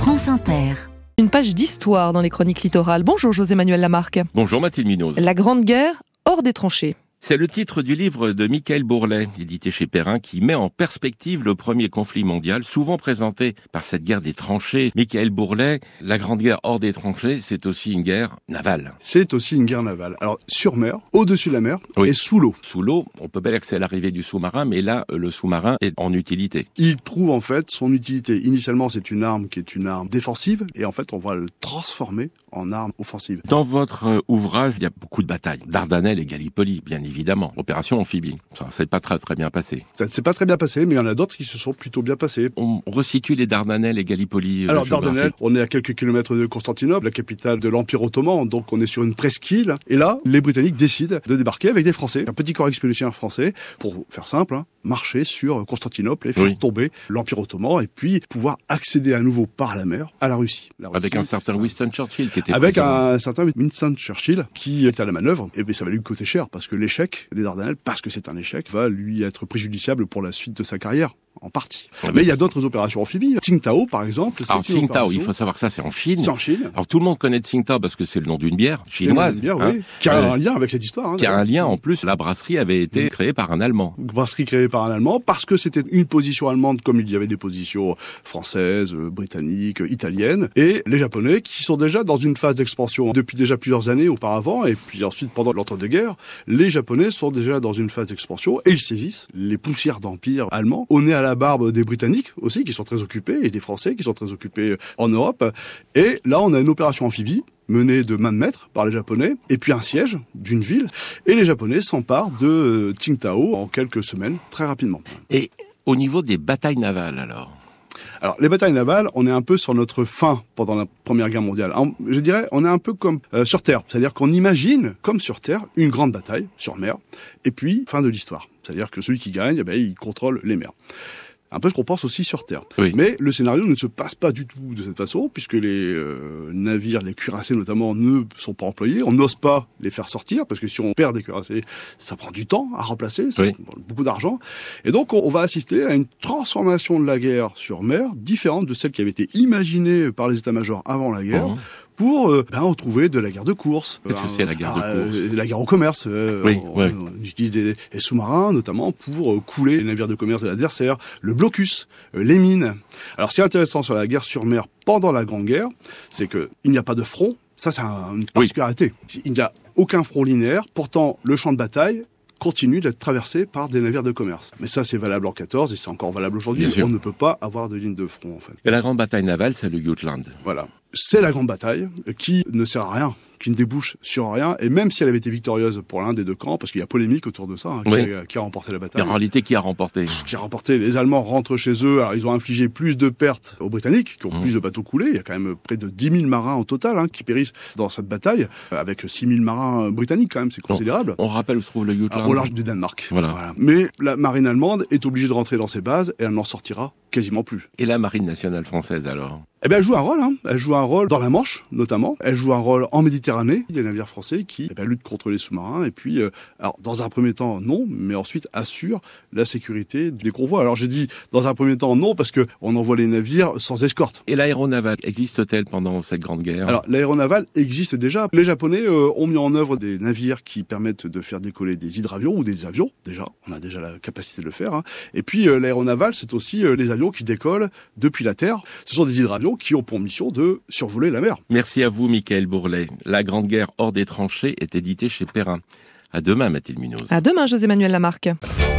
France Inter. Une page d'histoire dans les chroniques littorales. Bonjour José-Manuel Lamarque. Bonjour Mathilde Munoz. La Grande Guerre hors des tranchées. C'est le titre du livre de Michael Bourlet, édité chez Perrin, qui met en perspective le premier conflit mondial, souvent présenté par cette guerre des tranchées. Michael Bourlet, la Grande Guerre hors des tranchées, c'est aussi une guerre navale. C'est aussi une guerre navale. Alors, sur mer, au-dessus de la mer, Oui. et sous l'eau. Sous l'eau, on peut bien dire que c'est l'arrivée du sous-marin, mais là, le sous-marin est en utilité. Il trouve en fait son utilité. Initialement, c'est une arme qui est une arme défensive, et en fait, on va le transformer en arme offensive. Dans votre ouvrage, il y a beaucoup de batailles. Dardanelles et Gallipoli, bien évidemment. Opération amphibie. Ça s'est pas très bien passé. Ça ne s'est pas très bien passé, mais il y en a d'autres qui se sont plutôt bien passés. On resitue les Dardanelles et Gallipoli. Alors, Dardanelles, on est à quelques kilomètres de Constantinople, la capitale de l'Empire ottoman, donc on est sur une presqu'île. Et là, les Britanniques décident de débarquer avec des Français, un petit corps expéditionnaire français, pour faire simple, marcher sur Constantinople et faire tomber l'Empire ottoman, et puis pouvoir accéder à nouveau par la mer à la Russie. Avec un certain Winston Churchill qui était avec présent. un certain Winston Churchill qui était à la manœuvre. Et bien, ça va lui coûter cher, parce que l'échec des Dardanelles, parce que c'est un échec, va lui être préjudiciable pour la suite de sa carrière. En partie. Mais il y a d'autres opérations amphibies. Tsingtao, par exemple. Alors, Tsingtao, il faut savoir que ça, c'est en Chine. C'est en Chine. Alors, tout le monde connaît Tsingtao parce que c'est le nom d'une bière chinoise. Une bière, oui. Qui a un lien avec cette histoire. Qui a un lien, en plus. La brasserie avait été créée par un Allemand. Brasserie créée par un Allemand parce que c'était une position allemande comme il y avait des positions françaises, britanniques, italiennes. Et les Japonais qui sont déjà dans une phase d'expansion depuis déjà plusieurs années auparavant. Et puis ensuite, pendant l'entre-deux-guerres, les Japonais sont déjà dans une phase d'expansion et ils saisissent les poussières d'empire allemand au nez à la barbe des Britanniques aussi, qui sont très occupés, et des Français qui sont très occupés en Europe. Et là, on a une opération amphibie menée de main de maître par les Japonais, et puis un siège d'une ville, et les Japonais s'emparent de Tsingtao en quelques semaines, très rapidement. Et au niveau des batailles navales, alors, les batailles navales, on est un peu sur notre fin pendant la Première Guerre mondiale. Alors, je dirais, on est un peu comme sur Terre. C'est-à-dire qu'on imagine, comme sur Terre, une grande bataille sur mer, et puis fin de l'histoire. C'est-à-dire que celui qui gagne, il contrôle les mers. Un peu ce qu'on pense aussi sur Terre. Oui. Mais le scénario ne se passe pas du tout de cette façon, puisque les navires, les cuirassés notamment, ne sont pas employés. On n'ose pas les faire sortir, parce que si on perd des cuirassés, ça prend du temps à remplacer, ça prend beaucoup d'argent. Et donc, on va assister à une transformation de la guerre sur mer, différente de celle qui avait été imaginée par les états-majors avant la guerre, pour retrouver de la guerre de course. Qu'est-ce que c'est la guerre de course ? La guerre au commerce. On utilise des sous-marins, notamment, pour couler les navires de commerce de l'adversaire, le blocus, les mines. Alors, ce qui est intéressant sur la guerre sur mer pendant la Grande Guerre, c'est qu'il n'y a pas de front. Ça, c'est une particularité. Il n'y a aucun front linéaire. Pourtant, le champ de bataille continue d'être traversé par des navires de commerce. Mais ça, c'est valable en 14 et c'est encore valable aujourd'hui. On ne peut pas avoir de ligne de front, en fait. Et la grande bataille navale, c'est le Jutland. Voilà. C'est la grande bataille qui ne sert à rien, qui ne débouche sur rien, et même si elle avait été victorieuse pour l'un des deux camps, parce qu'il y a polémique autour de ça, qui a remporté la bataille. En réalité, qui a remporté ? Qui a remporté. Les Allemands rentrent chez eux, alors ils ont infligé plus de pertes aux Britanniques, qui ont plus de bateaux coulés. Il y a quand même près de 10 000 marins au total qui périssent dans cette bataille, avec 6 000 marins britanniques quand même, c'est considérable. On rappelle où se trouve le Jutland. Au large du Danemark. Voilà. Mais la marine allemande est obligée de rentrer dans ses bases, et elle n'en sortira quasiment plus. Et la marine nationale française alors ? Eh bien, elle joue un rôle. Elle joue un rôle dans la Manche, notamment. Elle joue un rôle en Méditerranée. Il y a des navires français qui luttent contre les sous-marins. Et puis, alors, dans un premier temps, non, mais ensuite assurent la sécurité des convois. Alors, j'ai dit, dans un premier temps, non, parce que on envoie les navires sans escorte. Et l'aéronavale existe-t-elle pendant cette grande guerre ? Alors, l'aéronavale existe déjà. Les Japonais ont mis en œuvre des navires qui permettent de faire décoller des hydravions ou des avions. Déjà, on a déjà la capacité de le faire. Et puis, l'aéronavale, c'est aussi les avions qui décollent depuis la Terre. Ce sont des hydravions qui ont pour mission de survoler la mer. Merci à vous, Michael Bourlet. La Grande Guerre hors des tranchées est éditée chez Perrin. À demain, Mathilde Munoz. À demain, José-Manuel Lamarque.